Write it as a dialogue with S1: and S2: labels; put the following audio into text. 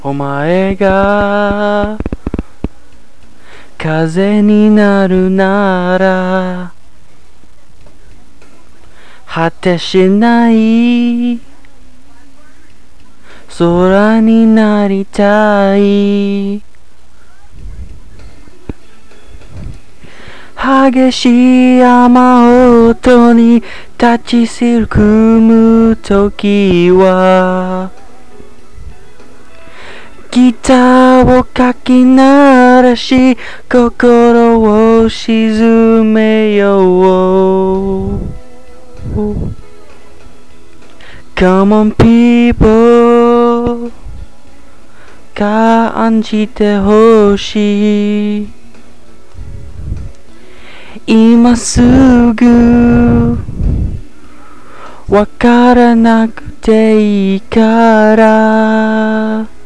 S1: お前が風になるなら果てしない空になりたい。激しい雨音に立ちすくむときはギターをかき鳴らし心を沈めよう。Come on people 感じてほしい。今すぐわからなくていいから